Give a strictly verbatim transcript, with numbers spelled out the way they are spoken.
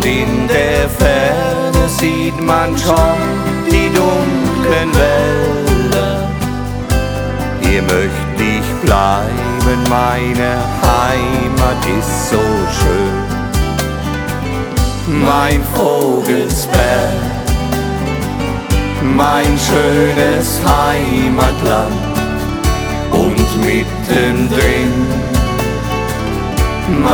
und in der Ferne sieht man schon die dunklen Wälder. Hier möcht ich bleiben, meine Heimat ist so schön. Mein Vogelsberg, mein schönes Heimatland, und mittendrin